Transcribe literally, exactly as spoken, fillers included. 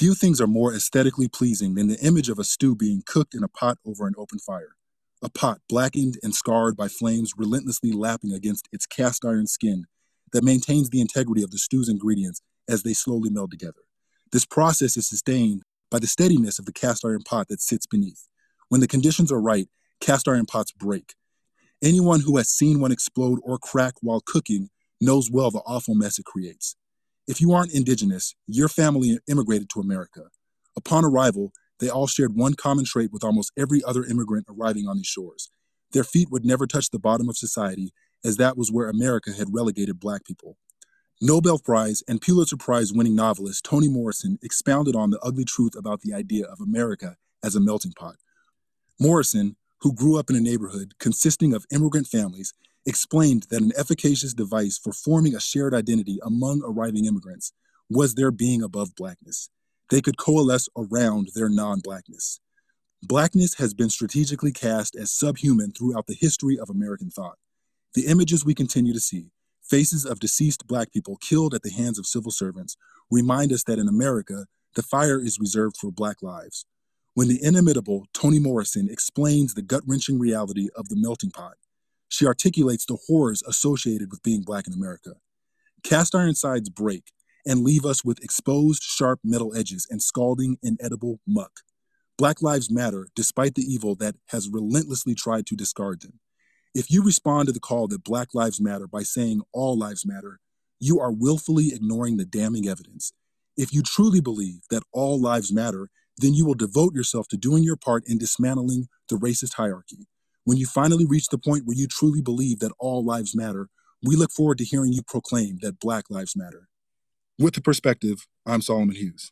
Few things are more aesthetically pleasing than the image of a stew being cooked in a pot over an open fire. A pot blackened and scarred by flames relentlessly lapping against its cast iron skin that maintains the integrity of the stew's ingredients as they slowly meld together. This process is sustained by the steadiness of the cast iron pot that sits beneath. When the conditions are right, cast iron pots break. Anyone who has seen one explode or crack while cooking knows well the awful mess it creates. If you aren't indigenous, your family immigrated to America. Upon arrival, they all shared one common trait with almost every other immigrant arriving on these shores. Their feet would never touch the bottom of society, as that was where America had relegated Black people. Nobel Prize and Pulitzer Prize winning novelist Toni Morrison expounded on the ugly truth about the idea of America as a melting pot. Morrison, who grew up in a neighborhood consisting of immigrant families, explained that an efficacious device for forming a shared identity among arriving immigrants was their being above Blackness. They could coalesce around their non-Blackness. Blackness has been strategically cast as subhuman throughout the history of American thought. The images we continue to see, faces of deceased Black people killed at the hands of civil servants, remind us that in America, the fire is reserved for Black lives. When the inimitable Toni Morrison explains the gut-wrenching reality of the melting pot, she articulates the horrors associated with being Black in America. Cast iron sides break and leave us with exposed, sharp metal edges and scalding, inedible muck. Black lives matter despite the evil that has relentlessly tried to discard them. If you respond to the call that Black lives matter by saying all lives matter, you are willfully ignoring the damning evidence. If you truly believe that all lives matter, then you will devote yourself to doing your part in dismantling the racist hierarchy. When you finally reach the point where you truly believe that all lives matter, we look forward to hearing you proclaim that Black lives matter. With the perspective, I'm Solomon Hughes.